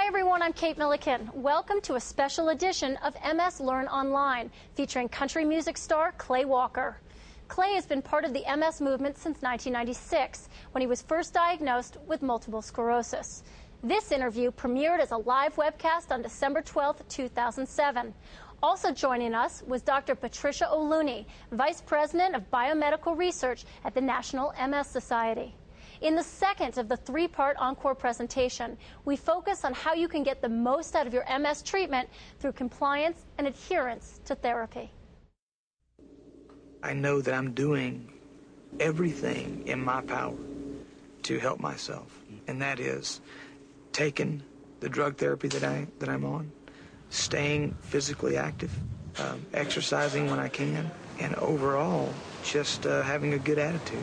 everyone, I'm Kate Milliken. Welcome to a special edition of MS Learn Online, featuring country music star Clay Walker. Clay has been part of the MS movement since 1996, when he was first diagnosed with multiple sclerosis. This interview premiered as a live webcast on December 12, 2007. Also joining us was Dr. Patricia O'Looney, Vice President of Biomedical Research at the National MS Society. In the second of the three-part encore presentation, we focus on how you can get the most out of your MS treatment through compliance and adherence to therapy. I know that I'm doing everything in my power to help myself, and that is taking the drug therapy that I'm on, staying physically active, exercising when I can, and overall just having a good attitude.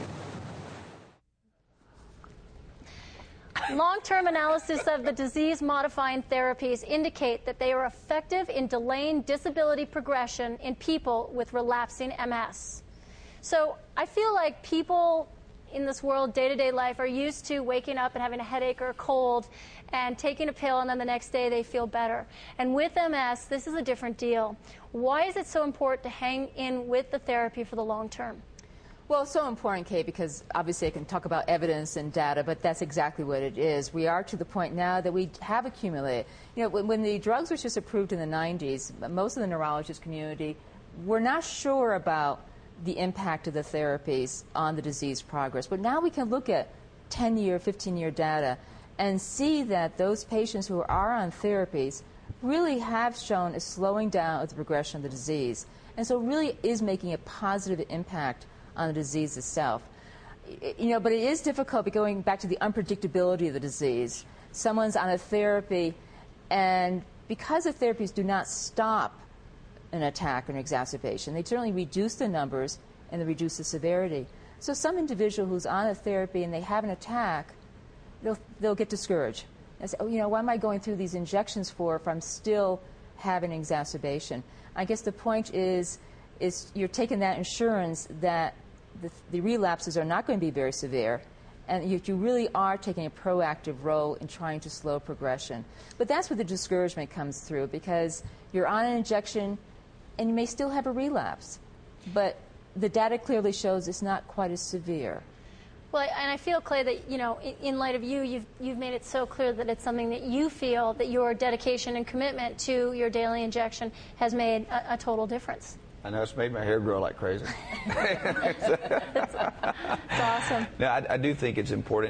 Long-term analysis of the disease-modifying therapies indicate that they are effective in delaying disability progression in people with relapsing MS. So I feel like people in this world, day-to-day life, are used to waking up and having a headache or a cold and taking a pill, and then the next day they feel better. And with MS, this is a different deal. Why is it so important to hang in with the therapy for the long term? Well, it's so important, Kate, because obviously I can talk about evidence and data, but that's exactly what it is. We are to the point now that we have accumulated. You know, when the drugs were just approved in the 90s, most of the neurologist community were not sure about the impact of the therapies on the disease progress. But now we can look at 10-year, 15-year data and see that those patients who are on therapies really have shown a slowing down of the progression of the disease. And so it really is making a positive impact on the disease itself. You know, but it is difficult going back to the unpredictability of the disease. Someone's on a therapy, and because the therapies do not stop an attack or an exacerbation, they certainly reduce the numbers and they reduce the severity. So some individual who's on a therapy and they have an attack, they'll get discouraged. They say, oh, you know, what am I going through these injections for if I'm still having an exacerbation? I guess the point is you're taking that insurance that the relapses are not going to be very severe, and you really are taking a proactive role in trying to slow progression. But that's where the discouragement comes through, because you're on an injection and you may still have a relapse, but the data clearly shows it's not quite as severe. Well, and I feel, Clay, that, you know, in light of you've made it so clear that it's something that you feel that your dedication and commitment to your daily injection has made a total difference. I know, it's made my hair grow like crazy. It's awesome. No, I do think it's important.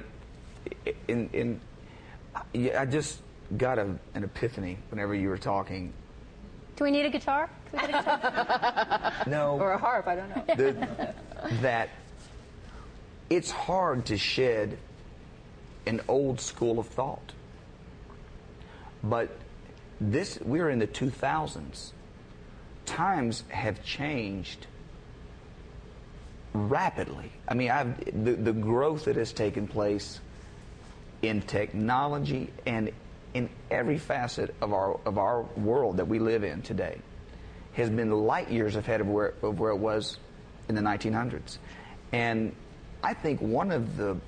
I just got an epiphany whenever you were talking. Do we need a guitar? Can we get a guitar? No. Or a harp, I don't know. That it's hard to shed an old school of thought. But we're in the 2000s. Times have changed rapidly. I mean, the growth that has taken place in technology and in every facet of our world that we live in today has been light years ahead of where it was in the 1900s. And I think one of the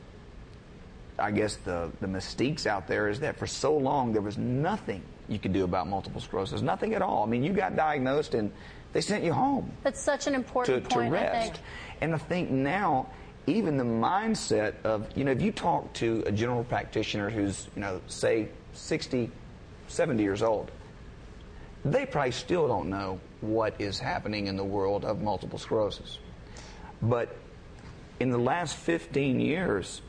mystiques out there is that for so long there was nothing you could do about multiple sclerosis, nothing at all. I mean, you got diagnosed and they sent you home. That's such an important point, to rest. I think. And I think now, even the mindset of, you know, if you talk to a general practitioner who's, you know, say 60, 70 years old, they probably still don't know what is happening in the world of multiple sclerosis. But in the last 15 years,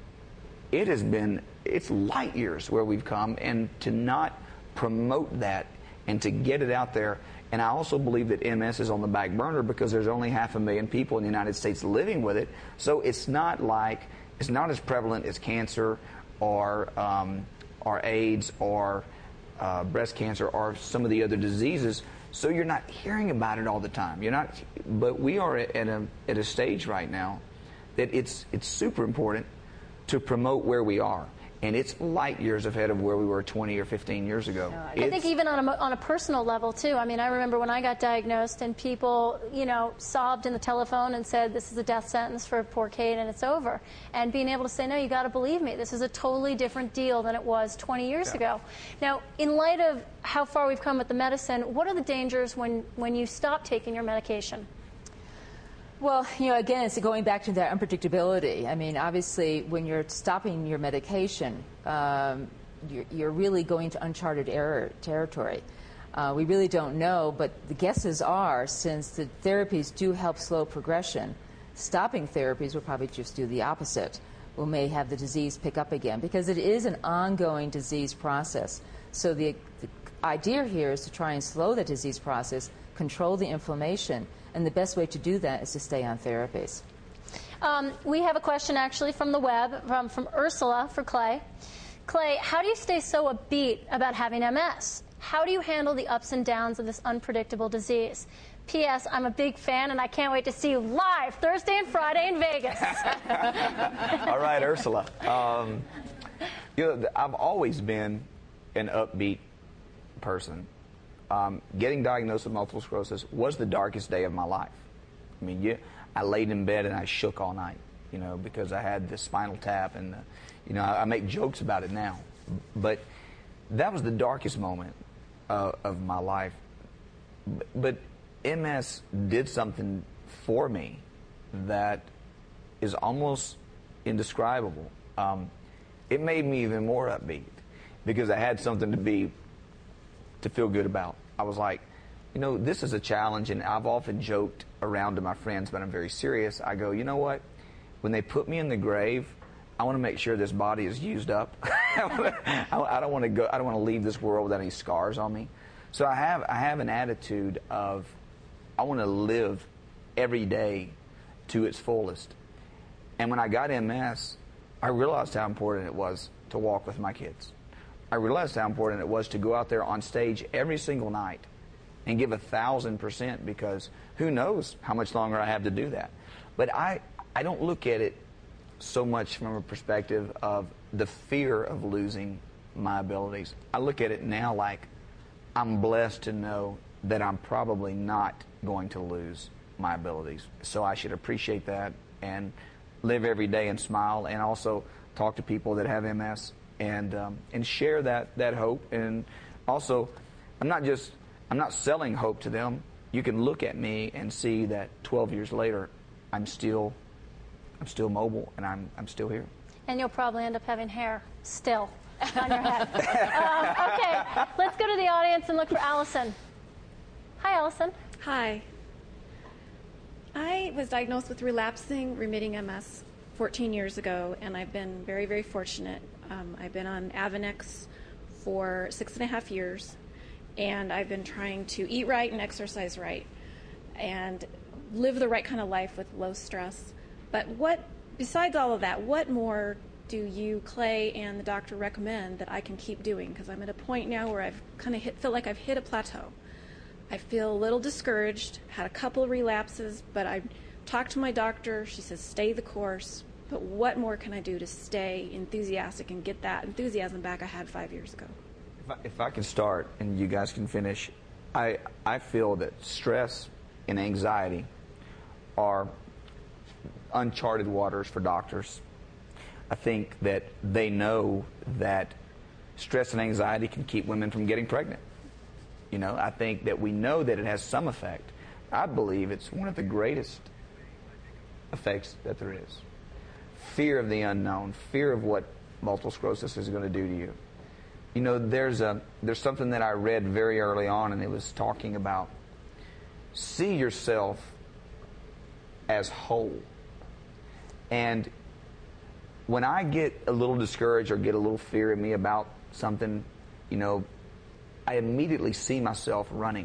it's light years where we've come, and to not promote that and to get it out there. And I also believe that MS is on the back burner because there's only 500,000 people in the United States living with it. So it's not as prevalent as cancer or AIDS or breast cancer or some of the other diseases. So you're not hearing about it all the time. But we are at a stage right now that it's super important to promote where we are. and it's light years ahead of where we were 20 or 15 years ago. I think even on a personal level, too. I mean, I remember when I got diagnosed and people, sobbed in the telephone and said, this is a death sentence for poor Kate and it's over. And being able to say, no, you got to believe me. This is a totally different deal than it was 20 years ago. Now, in light of how far we've come with the medicine, what are the dangers when you stop taking your medication? Well, again, it's going back to that unpredictability. I mean, obviously, when you're stopping your medication, you're really going to uncharted territory. We really don't know, but the guesses are, since the therapies do help slow progression, stopping therapies will probably just do the opposite. We may have the disease pick up again, because it is an ongoing disease process. So the idea here is to try and slow the disease process, control the inflammation, and the best way to do that is to stay on therapies. We have a question actually from the web from Ursula for Clay. Clay, how do you stay so upbeat about having MS? How do you handle the ups and downs of this unpredictable disease? P.S. I'm a big fan, and I can't wait to see you live Thursday and Friday in Vegas. All right, Ursula. I've always been an upbeat person. Getting diagnosed with multiple sclerosis was the darkest day of my life. I mean, I laid in bed and I shook all night, because I had this spinal tap, and I make jokes about it now. But that was the darkest moment of my life. But MS did something for me that is almost indescribable. It made me even more upbeat because I had something to feel good about. I was like, this is a challenge, and I've often joked around to my friends, but I'm very serious. I go, you know what? When they put me in the grave, I want to make sure this body is used up. I don't want to leave this world without any scars on me. So I have an attitude of I want to live every day to its fullest. And when I got MS, I realized how important it was to walk with my kids. I realized how important it was to go out there on stage every single night and give 1,000%, because who knows how much longer I have to do that. But I don't look at it so much from a perspective of the fear of losing my abilities. I look at it now like I'm blessed to know that I'm probably not going to lose my abilities. So I should appreciate that and live every day and smile, and also talk to people that have MS and share that hope. And also, I'm not selling hope to them. You can look at me and see that 12 years later, I'm still mobile, and I'm still here. And you'll probably end up having hair still on your head. Okay, let's go to the audience and look for Allison. Hi, Allison. Hi. I was diagnosed with relapsing remitting MS 14 years ago, and I've been very, very fortunate. I've been on Avonex for 6.5 years, and I've been trying to eat right and exercise right and live the right kind of life with low stress. But besides all of that, what more do you, Clay, and the doctor recommend that I can keep doing? Because I'm at a point now where I've kind of feel like I've hit a plateau. I feel a little discouraged, had a couple of relapses, but I talked to my doctor. She says, stay the course. But what more can I do to stay enthusiastic and get that enthusiasm back I had 5 years ago? If I can start and you guys can finish, I feel that stress and anxiety are uncharted waters for doctors. I think that they know that stress and anxiety can keep women from getting pregnant. I think that we know that it has some effect. I believe it's one of the greatest effects that there is. Fear of the unknown, fear of what multiple sclerosis is going to do to you. There's something that I read very early on, and it was talking about see yourself as whole. And when I get a little discouraged or get a little fear in me about something, I immediately see myself running.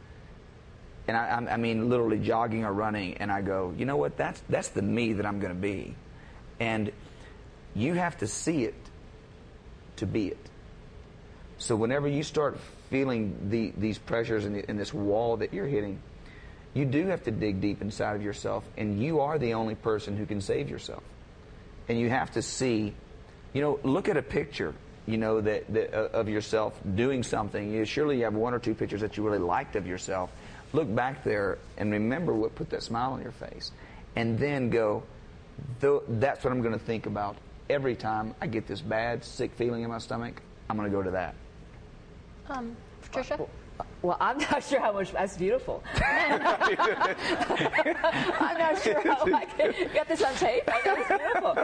And I mean literally jogging or running, and I go, you know what, that's the me that I'm going to be. And you have to see it to be it. So whenever you start feeling these pressures and this wall that you're hitting, you do have to dig deep inside of yourself, and you are the only person who can save yourself. And you have to see look at a picture, of yourself doing something. Surely you have one or two pictures that you really liked of yourself. Look back there and remember what put that smile on your face. And then go, that's what I'm going to think about every time I get this bad, sick feeling in my stomach. I'm going to go to that. Patricia? Well, I'm not sure how much. That's beautiful. I'm not sure how I can get this on tape. That's beautiful.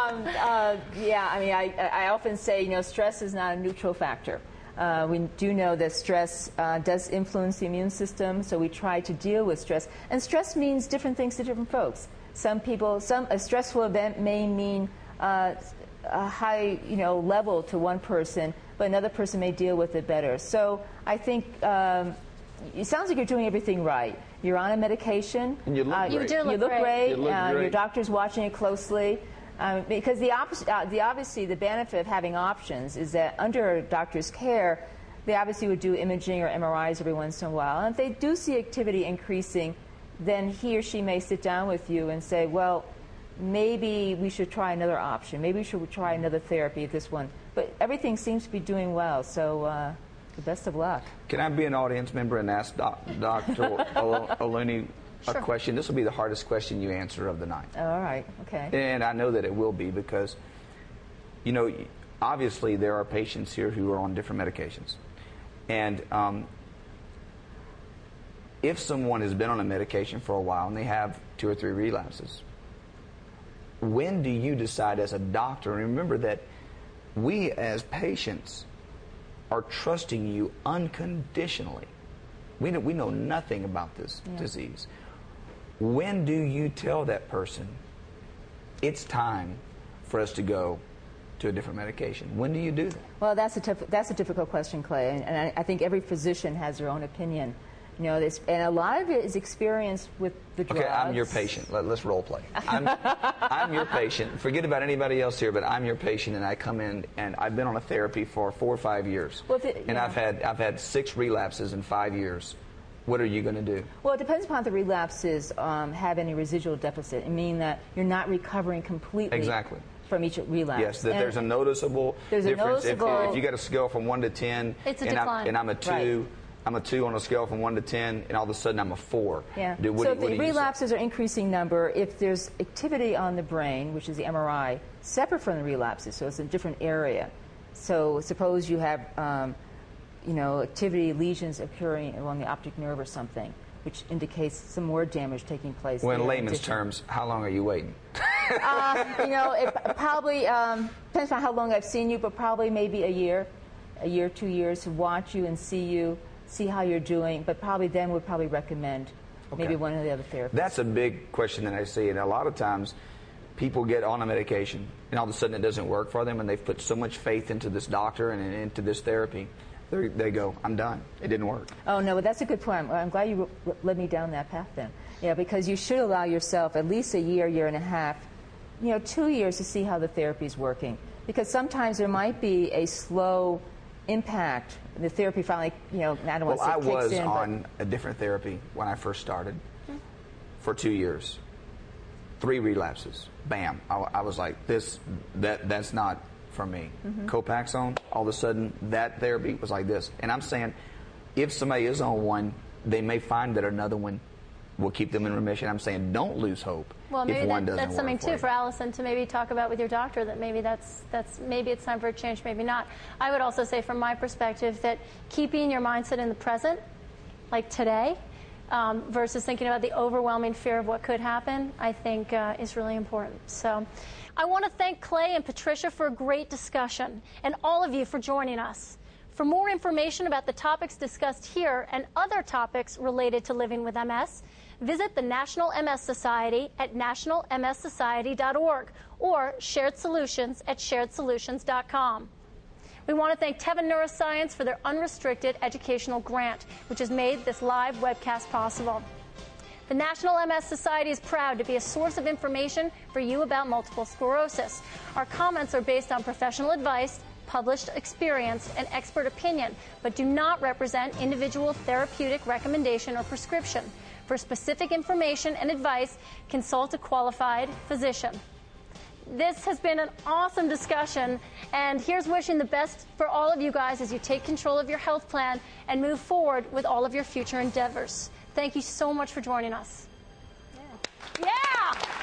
I often say, stress is not a neutral factor. We do know that stress does influence the immune system, so we try to deal with stress. And stress means different things to different folks. A stressful event may mean a high, level to one person, but another person may deal with it better. So I think it sounds like you're doing everything right. You're on a medication. And you look great. You do look great. You look great. Your doctor's watching it closely. Because obviously the benefit of having options is that under a doctor's care, they obviously would do imaging or MRIs every once in a while. And if they do see activity increasing, then he or she may sit down with you and say, well, maybe we should try another option. Maybe we should try another therapy, this one. But everything seems to be doing well, so the best of luck. Can I be an audience member and ask Dr. Oluni a question? This will be the hardest question you answer of the night. All right, okay. And I know that it will be because, obviously there are patients here who are on different medications. And if someone has been on a medication for a while and they have 2 or 3 relapses, when do you decide as a doctor, and remember that we as patients are trusting you unconditionally. We know nothing about this disease. When do you tell that person it's time for us to go to a different medication? When do you do that? Well, that's a difficult question, Clay, and I think every physician has their own opinion. And a lot of it is experience with the drugs. Okay, I'm your patient. Let's role play. I'm your patient. Forget about anybody else here, but I'm your patient, and I come in, and I've been on a therapy for 4 or 5 years, I've had 6 relapses in 5 years. What are you going to do? Well, it depends upon the relapses have any residual deficit, meaning that you're not recovering completely. Exactly. From each relapse. Yes, there's a noticeable difference. If you got a scale from 1 to 10, it's a decline. And I'm a 2. Right. I'm a 2 on a scale from 1 to 10, and all of a sudden I'm a 4. Yeah. So if the relapses are increasing number, if there's activity on the brain, which is the MRI, separate from the relapses, so it's a different area. So suppose you have, activity lesions occurring along the optic nerve or something, which indicates some more damage taking place. Well, in layman's terms, how long are you waiting? It probably depends on how long I've seen you, but probably maybe a year, 2 years to watch you and see how you're doing, but probably then would probably recommend maybe one of the other therapies. That's a big question that I see, and a lot of times people get on a medication, and all of a sudden it doesn't work for them, and they've put so much faith into this doctor and into this therapy, they go, I'm done. It didn't work. Oh, no, but that's a good point. I'm glad you led me down that path then. Yeah, because you should allow yourself at least a year and a half, 2 years to see how the therapy is working. Because sometimes there might be a slow impact. The therapy finally, I don't want to say kicks in. Well, I was on a different therapy when I first started for 2 years. 3 relapses. Bam. I was like, that's not for me. Copaxone, all of a sudden, that therapy was like this. And I'm saying, if somebody is on one, they may find that another one will keep them in remission. I'm saying, don't lose hope. Well, maybe if one doesn't that's something work too for Allison to maybe talk about with your doctor. That maybe maybe it's time for a change, maybe not. I would also say, from my perspective, that keeping your mindset in the present, like today, versus thinking about the overwhelming fear of what could happen, I think is really important. So, I want to thank Clay and Patricia for a great discussion, and all of you for joining us. For more information about the topics discussed here and other topics related to living with MS, visit the National MS Society at nationalmssociety.org or Shared Solutions at sharedsolutions.com. We want to thank Teva Neuroscience for their unrestricted educational grant, which has made this live webcast possible. The National MS Society is proud to be a source of information for you about multiple sclerosis. Our comments are based on professional advice, published experience, and expert opinion, but do not represent individual therapeutic recommendation or prescription. For specific information and advice, consult a qualified physician. This has been an awesome discussion, and here's wishing the best for all of you guys as you take control of your health plan and move forward with all of your future endeavors. Thank you so much for joining us. Yeah.